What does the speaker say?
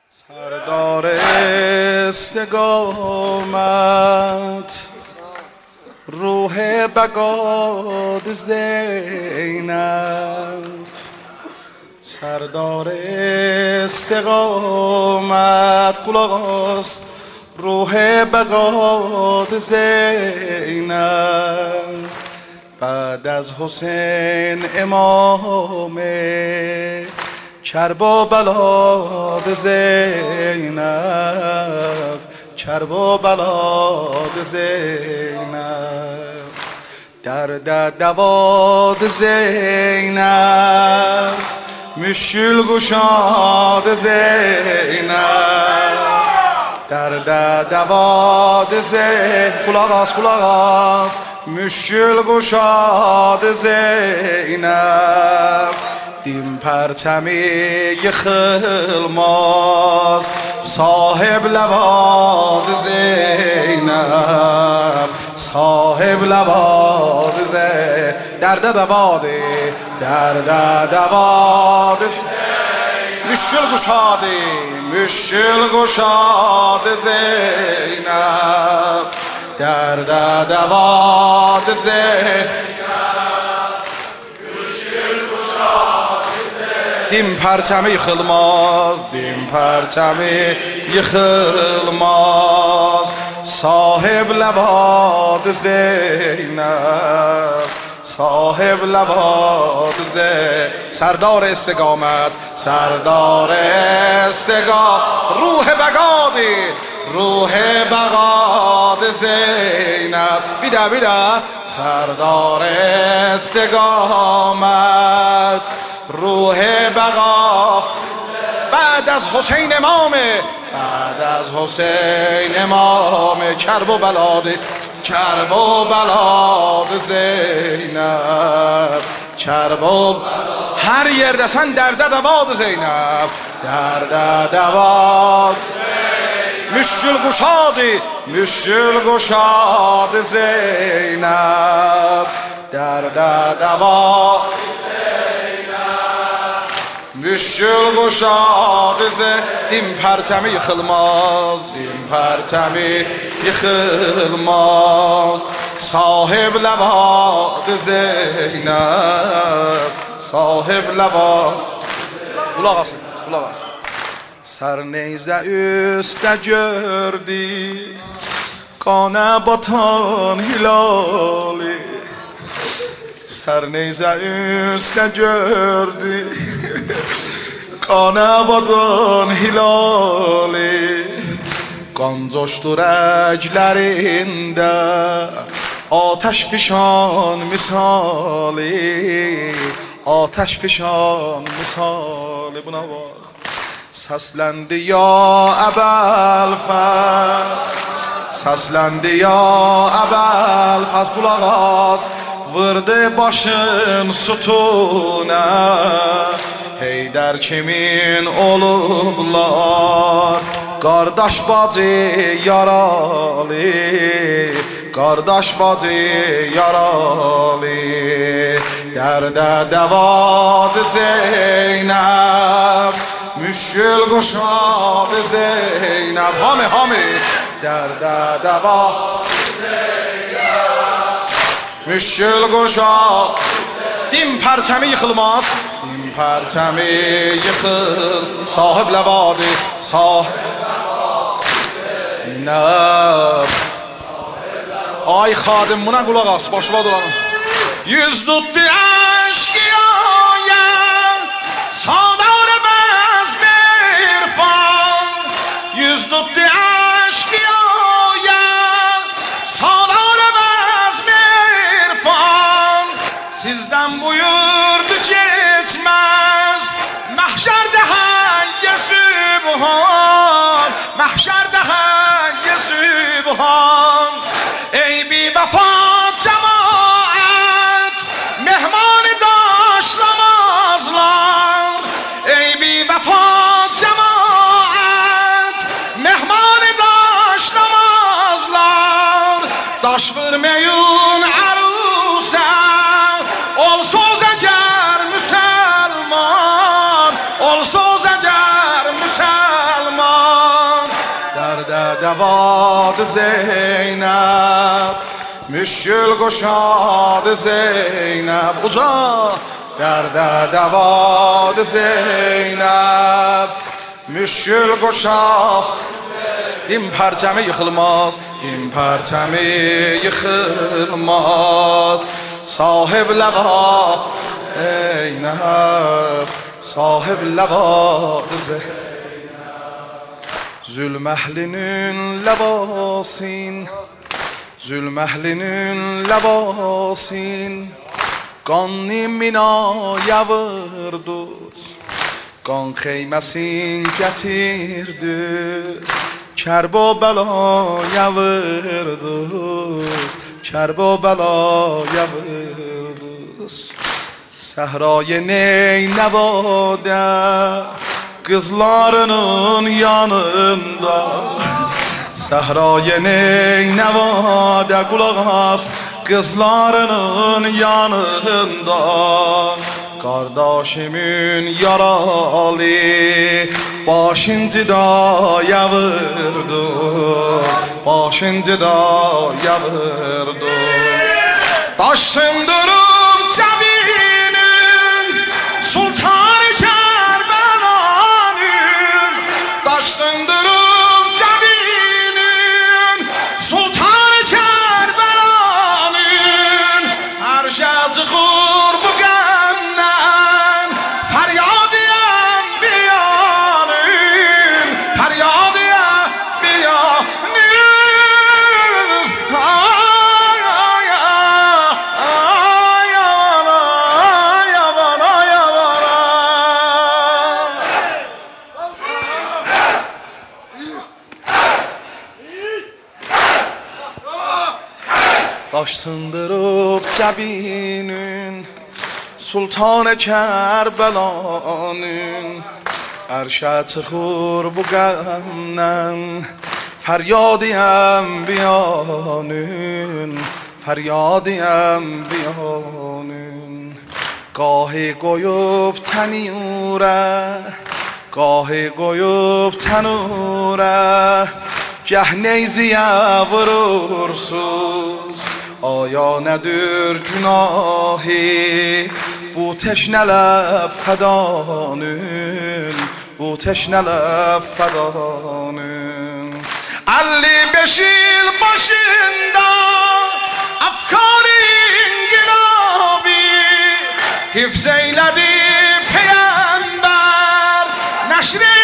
سردار استقامت روح بگاد زینب، سردار استقامت قلاست روح بگاد زینب. بعد از حسین امام کربا بلاد زینب، کربا بلاد زینب. درد دواد زینب مشکل گشاد زینب، درد دواد زینب قلاغاز مشکل گشاد زینب. دیم پرچمی خلماست صاحب لواد زینب، صاحب لواد زینب. درد دواد مشکل گشاد، مشکل گشاد زینب، درد دواد زینب. دیم پرچمی خلماز، دیم پرچمی خلماز صاحب لواد زینب، صاحب لواد زینب. سردار استقامت، سردار استقامت روح بگادی، روح بگاد زینب. بیدا بیدا سردار استقامت روح بقا. بعد از حسین امامه، بعد از حسین امامه کرب و بلاد، کرب و بلاد زینب، کرب و هر یر دستن درد دواد زینب، درد دواد مشکل گشادی، مشکل گشاد زینب، درد دواد مشکل گشاد زینب. دیم پرچمی خلماز، دیم پرچمی خلماز صاحب لواد زینب، صاحب لواد. قلاق asın, قلاق asın. Serneyze üstte gördü kana batan hilali, Serneyze üstte gördü kana batan hilali. Kan coştu rəglərində ateş fişan misali, ateş fişan misali. Buna bak. Səsləndi ya Əbəlfəz, səsləndi ya Əbəlfəz. Qulaq as, vurdu başın sütuna, Heydər kimin olublar, qardaş bacı yaralı, qardaş bacı yaralı. Dərdə dəvad Zeynəb, müşkül quşad Zeynəb. Hami, hami. Dərdə dəvad Zeynəb, müşkül quşad. Dim pərçəmi yıxılmaz, dim pərçəmi yıxıl. Sahib ləvadı, sahib Zeynəb. Ay xadim buna qulaq as, başıva dolanır. Yüz tutdu əşqiyaya, sadar bəzm irfan. Yüz tutdu əşqiyaya, sadar bəzm irfan. Sizdən buyurdu geçməz, məhşərdə hayyə sübhan, məhşərdə hayyə sübhan. Ey bi vəfa cemaat, mehmanı daşlamazlar. Ey bi vəfa cemaat, mehmanı daşlamazlar. Daş verməyun əruzə, olsuz əgər müsəlman, olsuz əgər müsəlman. دواد زینب مشکل گشاد زینب اجا در دواد زینب مشکل گشاد این پرچمه یخلماز این پرچمه یخلماز صاحب لوا زینب صاحب لوا زینب Zülmehlinin levasin Zülmehlinin levasin Qanni minaya vurduz Qan xeyməsin gətirdüz Kərbəlaya vurduz Kərbəlaya vurduz Səhrayı Neynəvadə Kızlarının yanında Səhrayı Neynəvadə qulaq as Kızlarının yanında Kardeşimin yaralı Başıncıda vurduz Başıncıda vurduz Taşındırım cəbinin Sultanı Kərbəlanın Taşındırım cəbinin Sultanı Kərbəlanın Hər şey çıxır bu qəmdən Fəryadiyəm biyanın Fəryadiyəm biyanın Ay ay ay yavana yavana yavana Taş sındırıb cəbinin Sultanı Kərbəlanın Ərşə çıxır bu qəmdən Fəryadiyəm biyanın Fəryadiyəm biyanın Qahi qoyub tənurə Qahi qoyub tənurə Gəh neyziyə vurursuz Aya nədir günahi Bu teşnələ fədanın Bu teşnələ fədanın 55 yıl başında Afkar-ı inqilabi Hifz eylədi Peyğəmbər Nəşr